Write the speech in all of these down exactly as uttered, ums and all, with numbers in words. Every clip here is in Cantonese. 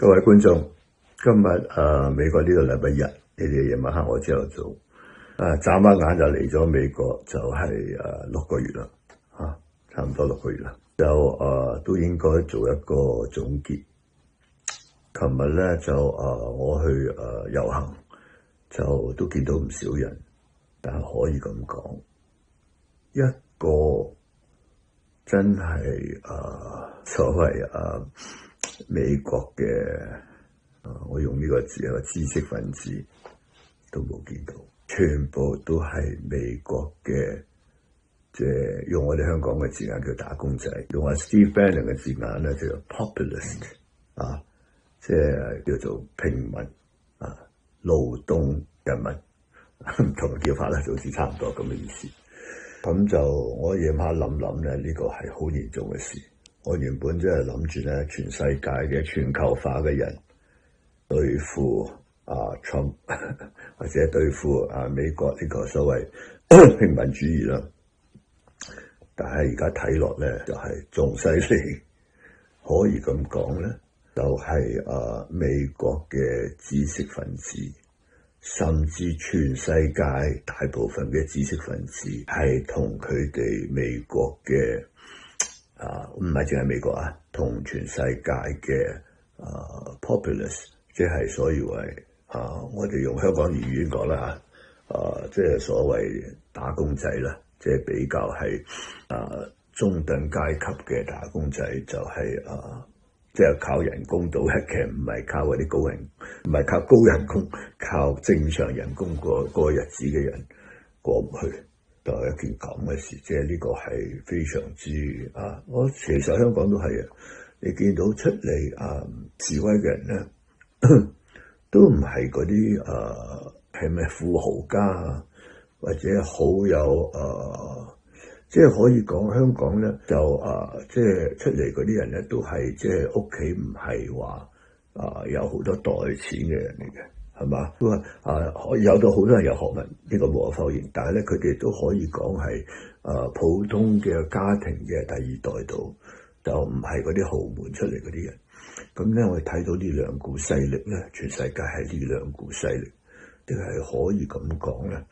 各位觀眾，今日誒、呃、美國呢度禮拜日，你哋夜晚黑我朝頭早，誒眨下眼就嚟咗美國，就係、是、誒、呃、六個月啦，嚇、啊，差唔多六個月啦，就誒、呃、都應該做一個總結。琴日咧就誒、呃、我去誒、呃、遊行，就都見到唔少人，但係可以咁講，一個真係誒、呃、所謂誒。呃美國嘅，啊，我用呢個字啊，知識分子都冇見到，全部都係美國嘅，即係用我哋香港嘅字眼叫打工仔，用阿 Steve Bannon 嘅字眼咧就叫 populist 啊，即係叫做平民啊，勞動人民，唔同嘅叫法啦，總之差唔多咁嘅意思。咁就我夜晚諗諗咧，呢個係好嚴重嘅事。我原本真係諗住咧，全世界嘅全球化嘅人對付啊 Trump 或者對付啊美國呢個所謂平民主義啦，但係而家睇落咧就係仲犀利，可以咁講咧，就係、是、啊美國嘅知識分子，甚至全世界大部分嘅知識分子係同佢哋美國嘅。啊，唔係淨係美國啊，同全世界嘅啊 populist， 即係所謂啊，我哋用香港語言講啦嚇，啊，即係所謂打工仔啦，即係比較係啊中等階級嘅打工仔，就係、是、啊，即係靠人工到嘅，其實唔係靠嗰啲高人，唔係靠高人工，靠正常人工過過日子嘅人過唔去。就係一件咁嘅事，即係呢個係非常之啊！我其實香港都係啊，你見到出嚟啊示威嘅人咧，都唔係嗰啲誒係咪富豪家啊，或者好有誒，即係可以講香港咧就誒，即係出嚟嗰啲人咧都係即係屋企唔係話啊有好多袋錢嘅人嚟嘅。係嘛？都話啊，可以有到好多人有學問，呢、這個無可否認。但係咧，佢哋都可以講係啊普通嘅家庭嘅第二代度，就唔係嗰啲豪門出嚟嗰啲人。咁咧，我哋睇到呢兩股勢力咧，全世界係呢兩股勢力，即係可以咁講咧。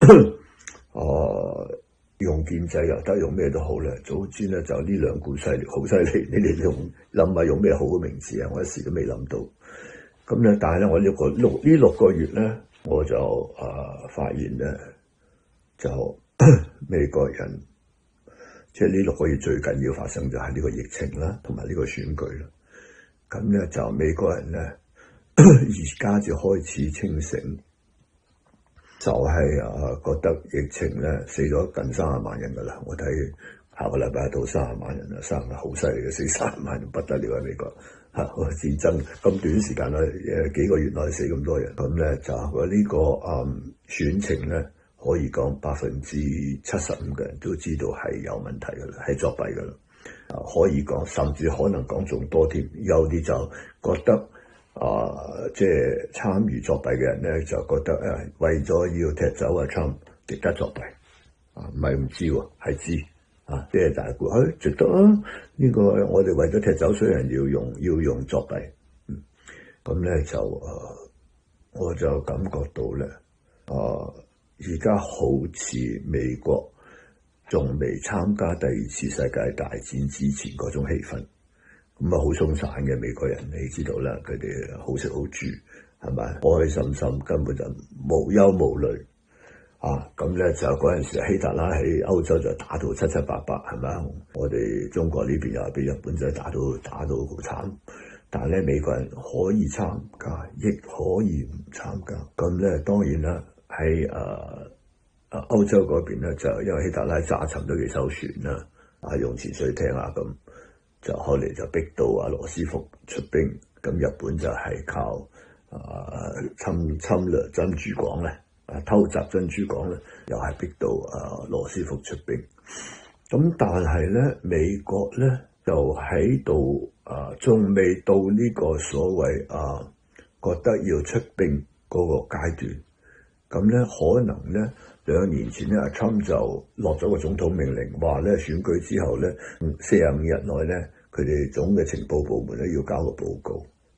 啊，用建制又得，用咩都好咧。早知咧就呢兩股勢力好犀利，你哋用諗下用咩好嘅名字啊？我一時都未諗到。咁咧，但係咧，我呢個六呢六個月咧，我就啊、呃、發現咧，就美國人即係呢六個月最緊要發生就係呢個疫情啦，同埋呢個選舉啦。咁咧就美國人咧而家就開始清醒，就係、是、啊覺得疫情咧死咗近三十萬人噶啦。我睇下個禮拜到三十萬人啦，三十萬好犀利嘅，死三十萬人不得了喺美國。嚇！戰爭咁短時間內，誒幾個月內死咁多人，咁咧就話呢個誒選情咧，可以講百分之七十五嘅人都知道係有問題嘅啦，係作弊嘅啦。啊，可以講，甚至可能講仲多添。有啲就覺得啊，即係參與作弊嘅人咧，就覺得誒為咗要踢走阿 Trump，值得作弊。啊，唔係唔知喎，係知。啊，即係大估，誒、哎，值得啊！呢、這個我哋為咗踢走衰人要用要用作弊，嗯，咁咧就誒、呃，我就感覺到咧，啊，而家好似美國仲未參加第二次世界大戰之前嗰種氣氛，咁啊好鬆散嘅美國人，你知道啦，佢哋好食好住，係咪？開開心心，根本就無憂無慮。啊，咁咧就嗰陣時希特拉喺歐洲就打到七七八八，係咪？我哋中國呢邊又俾日本仔打到打到好慘，但係咧美國人可以參加，亦可以唔參加。咁咧當然啦，喺誒誒歐洲嗰邊咧就因為希特拉炸沉咗幾艘船啦，啊用潛水艇啊咁，就後嚟就逼到阿羅斯福出兵，咁日本就係靠啊侵侵略珍珠港咧。啊！偷襲珍珠港咧，又係逼到啊羅斯福出兵。咁但係咧，美國咧就喺度啊，仲未到呢個所謂啊覺得要出兵嗰個階段。咁咧可能咧兩年前咧，阿 Trump 就落咗個總統命令，話咧選舉之後咧四十五日內咧，佢哋總嘅情報部門咧要交個報告。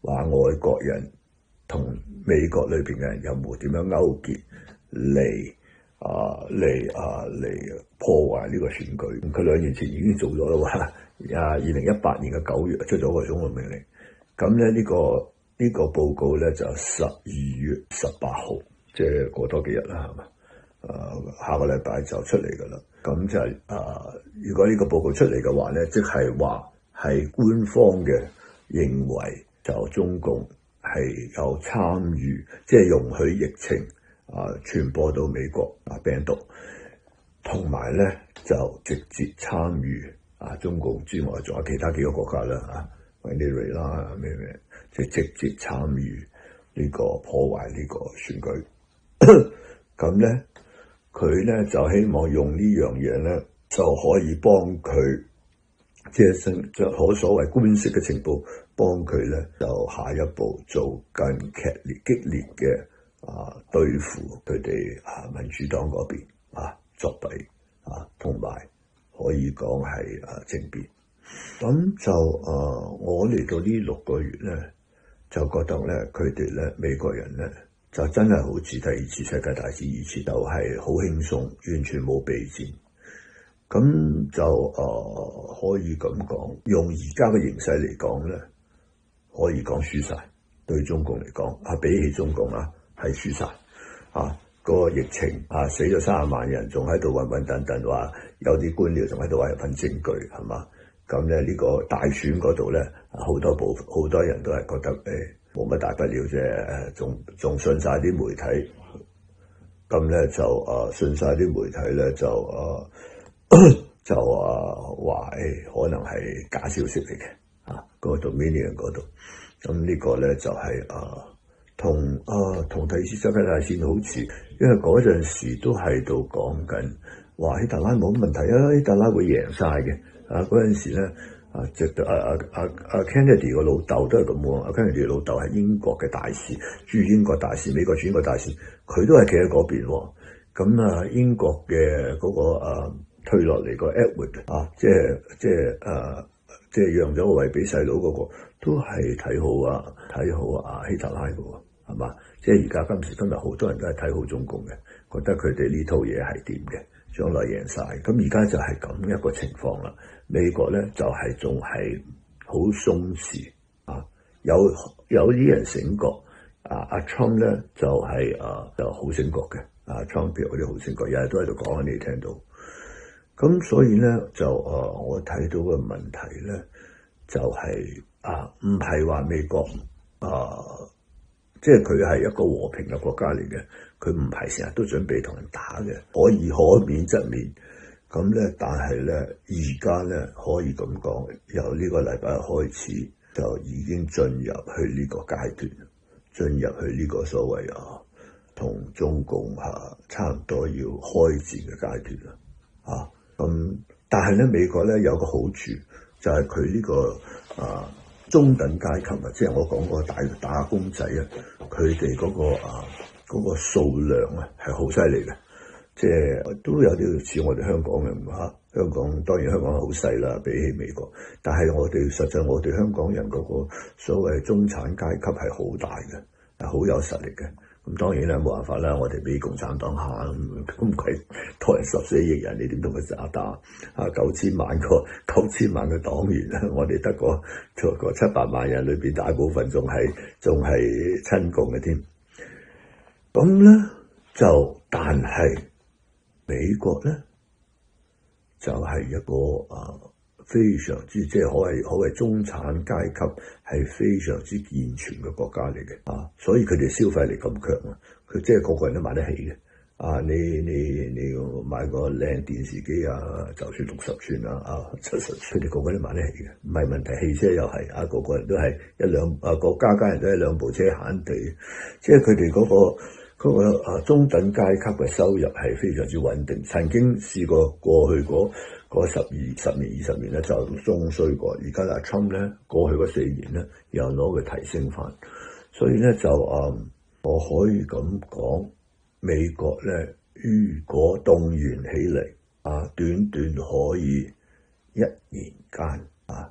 話外國人同美國裏邊嘅人有冇點樣勾結嚟啊嚟啊嚟破壞呢個選舉。佢兩年前已經做咗啦，話啊二零一八年嘅九月出咗個總統命令。咁咧呢個呢、這個報告咧就十二月十八號，即係過多幾日啦，係嘛？誒、呃、下個禮拜就出嚟噶啦。咁就係、是、誒、呃，如果呢個報告出嚟嘅話咧，即係話係官方嘅認為就中共係有參與，即係容許疫情啊傳播到美國啊病毒，同埋咧就直接參與啊中共之外，仲有其他幾個國家啦啊，委內瑞拉咩咩，即係直接參與呢個破壞呢個選舉。咁咧，佢咧就希望用呢樣嘢咧，就可以幫佢即係成就可所謂官式嘅情報，幫佢咧就下一步做更劇烈激烈嘅啊對付佢哋啊民主黨嗰邊啊作弊啊，同埋可以講係啊政變。咁就啊，我嚟到呢六個月咧，就覺得咧佢哋咧美國人咧就真係好似第二次世界大戰以前，就係好輕鬆，完全冇備戰。咁就誒、呃、可以咁講，用而家嘅形勢嚟講咧，可以講輸晒。對中共嚟講，啊比起中共啊係輸晒。啊、嗰個疫情啊死咗三十萬人，仲喺度混混沌沌話有啲官僚仲喺度話有份證據係嘛？咁咧呢個大選嗰度咧，好多部好多人都係覺得誒冇乜大不了啫，仲仲信晒啲媒體。咁咧就誒、呃、信晒啲媒體咧就誒。呃就啊話誒可能係假消息嚟嘅啊，嗰個 Dominion 嗰度，咁呢個咧就係、是、啊同啊同第二次世界大戰好似，因為嗰陣時都喺度講緊話希特拉冇問題啊，希特拉會贏晒嘅啊，嗰陣時咧啊，直到啊啊啊啊 Kennedy 個老豆都係咁喎，啊 Kennedy 老豆係英國嘅大使，駐英國大使，美國駐英國大使，佢都係企喺嗰邊喎，咁啊英國嘅嗰、那個啊。退落嚟個 Edward 啊，即係即係誒，即係讓咗個位俾細佬嗰個，都係睇好啊，睇好啊希特拉嘅喎，係嘛？即係而家今時今日好多人都係睇好中共嘅，覺得佢哋呢套嘢係掂嘅，將來贏晒。咁而家就係咁一個情況啦。美國咧就係仲係好鬆弛啊，有有啲人醒覺啊，阿 Trump 咧就係、是、啊就好醒覺嘅，啊 Trump 嗰啲好醒覺，日日都喺度講緊你聽到。咁所以咧就誒、呃，我睇到嘅問題咧就係、是、啊，唔係話美國啊，即係佢係一個和平嘅國家嚟嘅，佢唔係成日都準備同人打嘅，可以可免則免。咁咧，但係咧而家咧可以咁講，由呢個禮拜開始就已經進入去呢個階段，進入去呢個所謂啊同中共嚇、啊、差唔多要開戰嘅階段啦，啊！咁、嗯，但係咧，美國咧有個好處，就係佢呢個啊中等階級啊，即係我講個大打工仔啊，佢哋嗰個啊嗰、嗰個數量啊係好犀利嘅，即係都有啲似我哋香港嘅嚇、啊。香港當然香港好細啦，比起美國，但係我哋實際我哋香港人嗰個所謂中產階級係好大嘅，係好有實力嘅。咁當然啦，冇辦法啦，我哋俾共產黨下咁鬼多人十四億人，你點同佢打打啊？九千萬個九千萬個黨員，我哋得個個七百萬人裏邊，大部分仲係仲係親共嘅添。咁咧就，但係美國咧就係、是、一個啊非常之即係可謂可謂中產階級係非常之健全嘅國家嚟嘅啊，所以佢哋消費力咁強啊，佢即係個個人都買得起嘅啊！你你你要買個靚電視機啊，就算六十寸啊啊七十寸，佢哋個個都買得起嘅，唔係問題。汽車又係啊，個個人都係一兩啊，個家家人都係兩部車閒地，即係佢哋嗰個。嗰個啊中等階級嘅收入係非常之穩定，曾經試過過去嗰十二十年二十年咧就仲衰過，而家阿 Trump 咧過去嗰四年咧又攞佢提升翻，所以咧就啊、嗯、我可以咁講，美國咧如果動員起嚟啊，短短可以一年間啊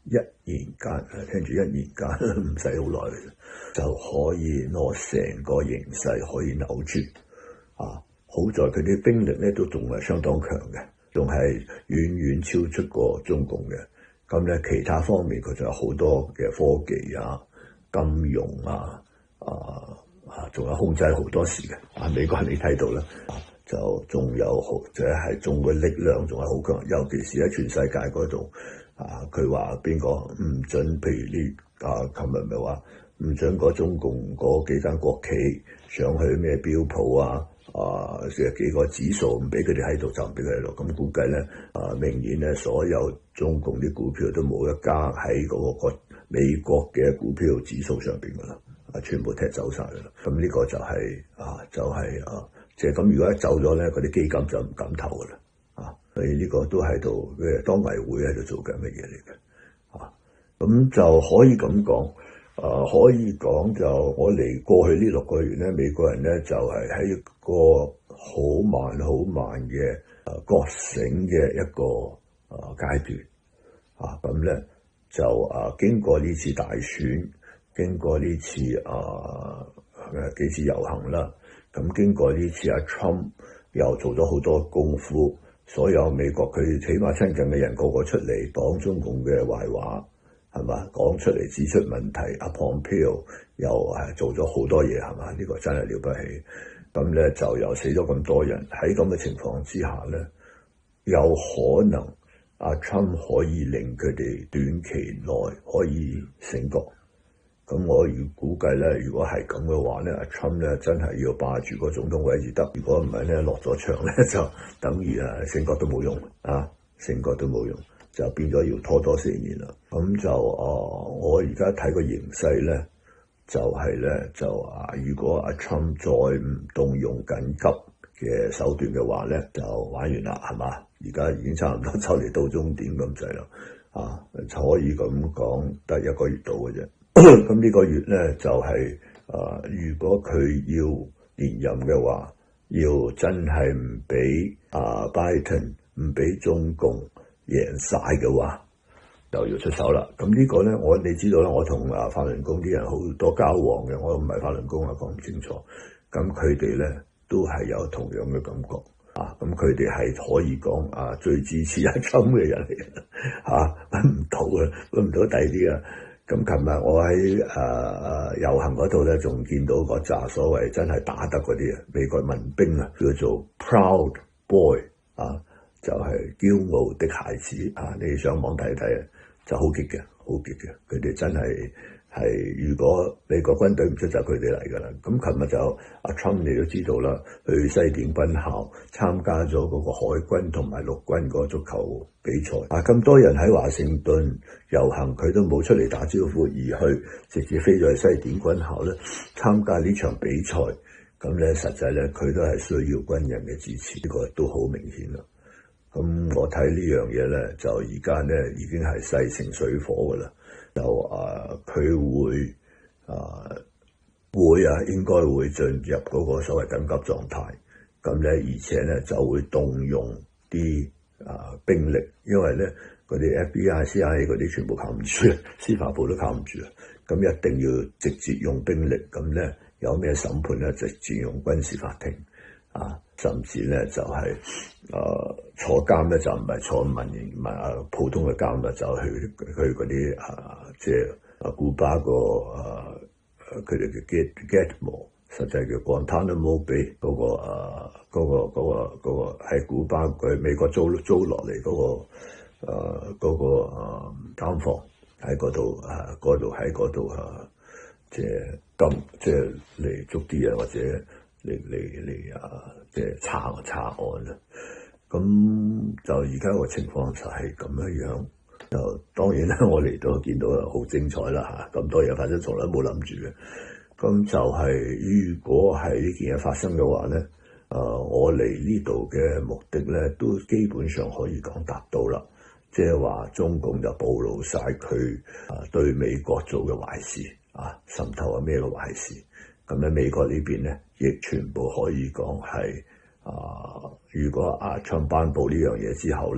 一年間，聽住一年間唔使好耐就可以攞成個形勢可以扭轉啊！好在佢啲兵力咧都仲係相當強嘅，仲係遠遠超出過中共嘅。咁咧其他方面佢就有好多嘅科技啊、金融啊、啊啊，仲有控制好多事嘅。啊，美國人你睇到啦。就仲有好，即係中國力量仲係好強，尤其是喺全世界嗰度啊！佢話邊個唔準，譬如呢啊，琴日咪話唔準嗰中共嗰幾間國企上去咩標普啊啊，即係幾個指數唔俾佢哋喺度，就唔俾佢喺度。咁估計咧啊，明年咧所有中共啲股票都冇一家喺嗰個美國嘅股票指數上邊噶啦，啊，全部踢走晒噶啦。咁呢個就係、是、啊，就係、是、啊。即係咁，如果一走咗咧，嗰啲基金就唔敢投噶啦，啊！所以呢個都喺度嘅當委會喺度做緊乜嘢嚟嘅，啊！咁就可以咁講，啊，可以講就我嚟過去呢六個月咧，美國人咧就係喺一個好慢好慢嘅啊覺醒嘅一個啊階段，啊咁咧就啊經過呢次大選，經過呢次啊誒幾次遊行啦。咁經過呢次阿 Trump 又做咗好多功夫，所有美國佢起碼親近嘅人個個出嚟講中共嘅壞話，係嘛？講出嚟指出問題，阿 Pompeo 又係做咗好多嘢，係嘛？呢、這個真係了不起。咁咧就又死咗咁多人，喺咁嘅情況之下咧，有可能阿 Trump 可以令佢哋短期內可以醒覺。咁我預估計咧，如果係咁嘅話咧，阿 Trump 咧真係要霸住個總統位至得。如果唔係咧，落咗場咧就等於啊醒覺都冇用啊，醒覺都冇用，就變咗要拖多四年啦。咁就啊、呃，我而家睇個形勢咧，就係、是、咧就啊，如果阿 Trump 再唔動用緊急嘅手段嘅話咧，就玩完啦，係嘛？而家已經差唔多就嚟到終點咁滯啦，啊，可以咁講得一個月到嘅啫。咁呢個月咧就係、是、啊、呃，如果佢要連任嘅話，要真係唔俾啊拜登唔俾中共贏晒嘅話，就要出手啦。咁呢個咧，我你知道啦，我同啊法輪功啲人好多交往嘅，我唔係法輪功啊，講唔清楚。咁佢哋咧都係有同樣嘅感覺啊。咁佢哋係可以講啊最支持阿 Trump 嘅人嚟嘅嚇，揾唔到啊，揾唔到第二啲啊。咁琴日我喺誒誒遊行嗰度咧，仲見到個紮所謂真係打得嗰啲啊，美國民兵啊，叫做 Proud Boy 啊，就係、是、驕傲的孩子啊！你上網睇睇啊，就好激嘅，好激嘅，佢哋真係係如果美國軍隊唔出就佢哋嚟㗎啦。咁琴日就阿 Trump 你都知道啦，去西點軍校參加咗嗰個海軍同埋陸軍個足球比賽啊！咁多人喺華盛頓遊行，佢都冇出嚟打招呼，而去直接飛咗去西點軍校咧參加呢場比賽。咁咧實際咧佢都係需要軍人嘅支持，呢、這個都好明顯啦。咁我睇呢樣嘢咧，就而家咧已經係勢成水火噶啦。就啊，佢會啊會啊，應該會進入嗰個所謂緊急狀態。咁咧，而且咧就會動用啲啊兵力，因為咧嗰啲 F B I、C I A 嗰啲全部靠唔住，司法部都靠唔住。咁一定要直接用兵力。咁咧有咩審判咧，直接用軍事法庭啊，甚至咧就係、是、誒、呃、坐監咧就唔係坐民營唔係普通嘅監啦，就去去嗰啲啊即係啊古巴個誒佢哋嘅 Get Getmo，實際叫 Guantanamo Bay 嗰、那個啊嗰、那個嗰、那個嗰、那個喺古巴佢美國租租落嚟嗰個誒嗰個誒監房喺嗰度啊嗰度喺嗰度啊即係禁即係嚟捉啲人或者嚟嚟嚟啊即係查查案啦。咁就而家個情況就係咁樣樣，就當然啦，我嚟到見到好精彩啦嚇，咁多嘢發生，從來冇諗住嘅。咁就係、是、如果係呢件嘢發生嘅話咧，誒、呃、我嚟呢度嘅目的咧，都基本上可以講達到啦。即係話中共就暴露晒佢啊對美國做嘅壞事啊，滲透啊咩嘅壞事。咁咧美國呢邊咧，亦全部可以講係。啊！如果阿 Trump 頒布呢樣嘢之後咧，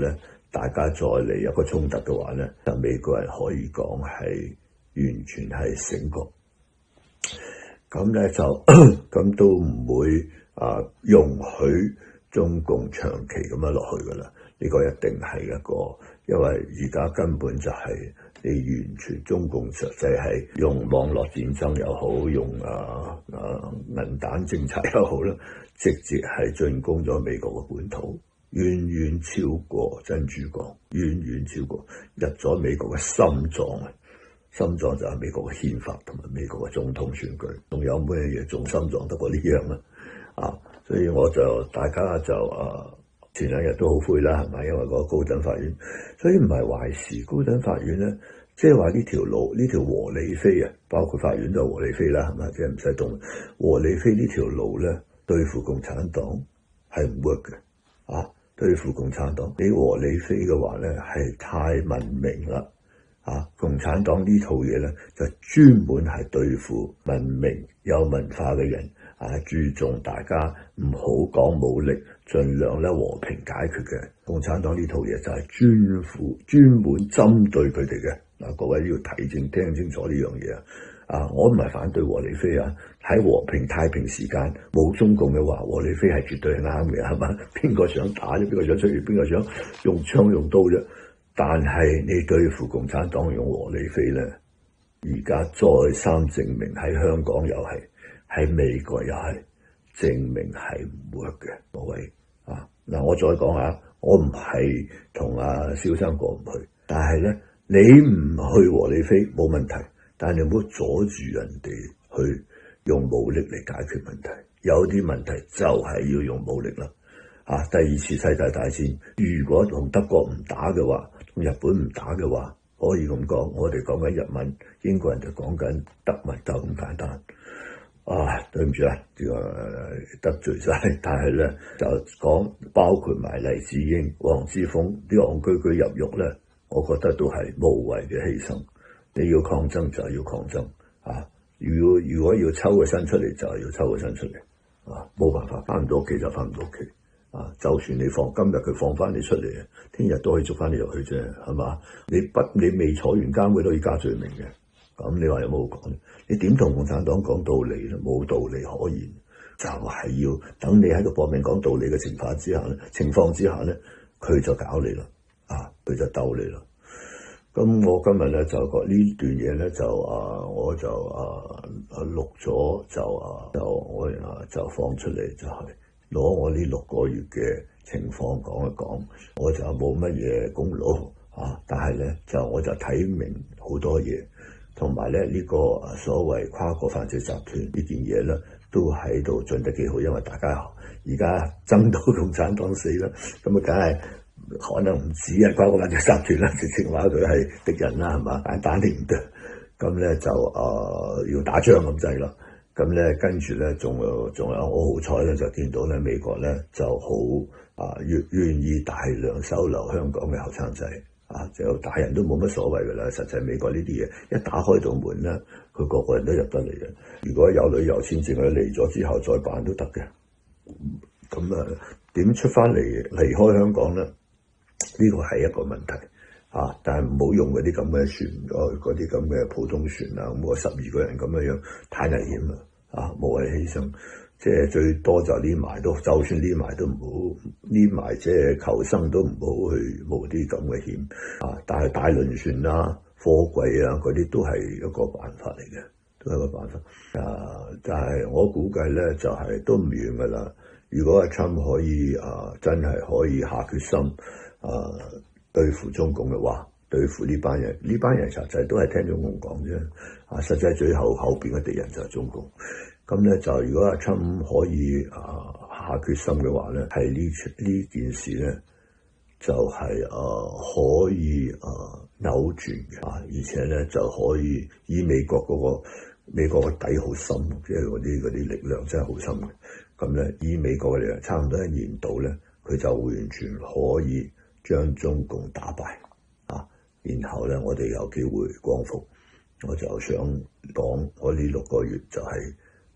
大家再嚟一個衝突嘅話咧，就美國人可以講係完全係醒覺，咁咧就咁都唔會啊容許中共長期咁樣落去噶啦。呢個一定係一個，因為而家根本就係你完全中共實際係用網絡戰爭又好，用啊啊銀彈政策又好啦，直接係進攻咗美國嘅本土，遠遠超過珍珠港，遠遠超過入咗美國嘅心臟啊！心臟就係美國嘅憲法同埋美國嘅總統選舉，仲有咩嘢仲心臟得過呢樣啊？啊！所以我就大家就啊〜前兩日都好灰啦，係咪？因為個高等法院，所以唔係壞事。高等法院咧，即係話呢條路，呢條和理非啊，包括法院都係和理非啦，係咪？即係唔使動和理非呢條路咧，對付共產黨係唔 work 嘅啊！對付共產黨，你和理非嘅話咧，係太文明啦啊！共產黨呢套嘢咧，就專門係對付文明有文化嘅人。啊！注重大家唔好講武力，盡量咧和平解決嘅。共產黨呢套嘢就係專負專門針對佢哋嘅。嗱，各位要睇清聽清楚呢樣嘢啊！啊，我唔係反對和理非啊，喺和平太平時間冇中共嘅話，和理非係絕對係啱嘅，係嘛？邊個想打啫？邊個想出血？邊個想用槍用刀啫？但係你對付共產黨用和理非咧，而家再三證明喺香港又係。喺美國又係證明係唔 work 嘅，各位啊！嗱，我再講下，我唔係同阿蕭生過唔去，但係咧，你唔去和理非冇問題，但係你唔好阻住人哋去用武力嚟解決問題。有啲問題就係要用武力啦。啊，第二次世界大戰，如果同德國唔打嘅話，同日本唔打嘅話，可以咁講，我哋講緊日文，英國人就講緊德文，就咁簡單。啊，對唔住啊，呢個得罪晒，但係咧就講包括埋黎智英、黃之鋒啲戇居居入獄咧，我覺得都係無謂嘅犧牲。你要抗爭就係要抗爭啊！如果如果要抽個身出嚟，就係要抽個身出嚟啊！冇辦法，翻唔到屋企就翻唔到屋企啊！就算你放今日佢放翻你出嚟，聽日都可以捉翻你入去啫，係嘛？你不你未坐完監，佢都可以加罪名嘅。咁你話有冇講？你點同共產黨講道理咧？冇道理可言，就係、是、要等你喺度搏命講道理嘅情況之下咧，情況之下咧，佢就搞你啦，啊，佢就鬥你啦。咁我今日咧就講呢段嘢咧就啊，我就啊錄咗就啊就我啊就放出嚟，就係攞我呢六個月嘅情況講一講，我就冇乜嘢功勞啊，但係咧就我就睇明好多嘢。同埋咧，呢個所謂跨國犯罪集團呢件嘢咧，都喺度進得幾好，因為大家而家爭到共產黨死啦，咁啊，梗係可能唔止係跨國犯罪集團啦，直情話佢係敵人啦，係嘛？簡單啲唔得，咁咧就誒、呃、要打仗咁滯啦。咁咧跟住咧，仲有仲有我好彩咧，就見到咧美國咧就好啊，願願意大量收留香港嘅後生仔。啊！就大人都冇乜所謂㗎啦，實際美國呢啲嘢一打開道門咧，佢個個人都入得嚟嘅。如果有旅遊簽證，佢嚟咗之後再辦都得嘅。咁啊，點出翻嚟離開香港咧？呢個係一個問題啊！但係唔好用嗰啲咁嘅船，嗰啲咁嘅普通船啊，咁我十二個人咁樣樣太危險啦！啊，無謂犧牲。即係最多就匿埋都，就算匿埋都唔好匿埋，即係求生都唔好去冒啲咁嘅險啊！但係大輪船啊、貨櫃啊嗰啲都係一個辦法嚟嘅，都係一個辦法啊！但係我估計咧，就係、是、都唔遠噶啦。如果阿 Trump 可以啊，真係可以下決心啊，對付中共嘅話，對付呢班人，呢班人實際都係聽中共講啫。啊，實際最後後邊嘅敵人就係中共。咁咧就如果阿 Trump 可以啊下決心嘅話咧，係呢呢件事咧就係、是、啊可以啊扭轉嘅啊，而且咧就可以以美國嗰、那個美國嘅底好深，即係嗰啲嗰啲力量真係好深嘅。咁咧以美國嘅力量差唔多一年度咧，佢就完全可以將中共打敗啊，然後咧我哋有機會光復。我就想講我呢六個月就係、是。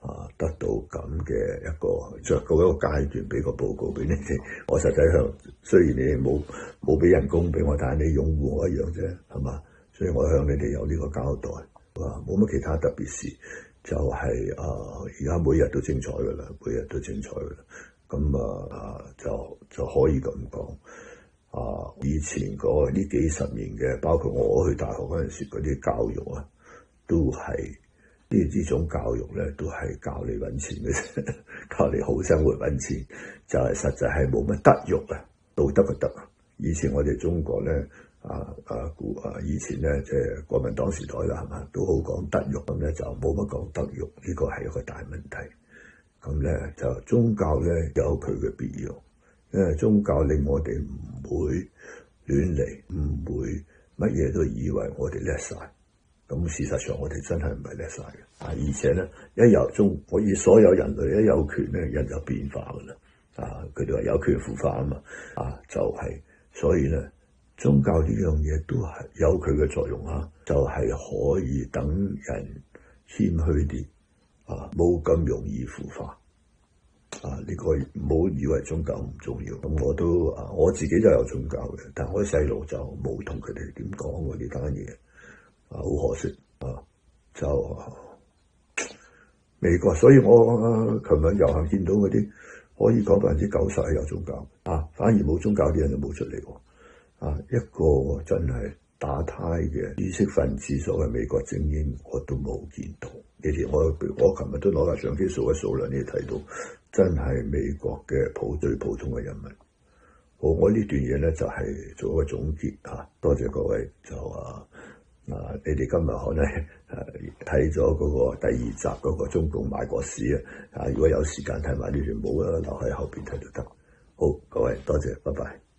啊得到咁嘅一個着到一個階段，俾個報告俾你哋。我實際上雖然你哋冇冇俾人工俾我，但係你擁護我一樣啫，係嘛？所以我向你哋有呢個交代，啊冇乜其他特別事，就係、是、啊而家每日都精彩噶啦，每日都精彩噶啦。咁啊啊就就可以咁講。啊！以前嗰呢幾十年嘅，包括我去大學嗰陣時嗰啲教育啊，都係呢呢種教育咧，都係教你揾錢嘅啫，教你好生活揾錢，就係、是、實在係冇乜德育啊，道德嘅德啊。以前我哋中國咧啊啊古啊，以前咧即係國民黨時代啦，係嘛，都好講德育，咁咧就冇乜講德育，呢個係一個大問題。咁咧就宗教咧有佢嘅必要。因為宗教令我哋唔會亂嚟，唔會乜嘢都以為我哋叻晒。咁事實上我哋真係唔係叻晒嘅。啊，而且咧一有宗，可以所有人類一有權咧，人就變化噶啦。啊，佢哋話有權腐化啊嘛。啊，就係、是、所以咧，宗教呢樣嘢都係有佢嘅作用啊。就係、是、可以等人謙虛啲，啊，冇咁容易腐化。啊！呢、這個唔好以為宗教唔重要，咁我都啊，我自己就有宗教嘅，但係我啲細路就冇同佢哋點講過呢單嘢，啊，好可惜啊！就啊美國，所以我琴日遊行見到嗰啲，可以講百分之九十係有宗教，啊，反而冇宗教啲人就冇出嚟喎，啊，一個真係打呔嘅知識分子，所謂美國精英，我都冇見到。你哋我我琴日都攞架相機數一數啦，你哋睇到真係美國嘅普最普通嘅人民。好，我呢段嘢咧就係、是、做一個總結嚇，多謝各位就啊啊，你哋今日可能睇咗嗰個第二集嗰個中共賣國史啊，啊如果有時間睇埋呢段冇啦，留喺後邊睇就得。好，各位多謝，拜拜。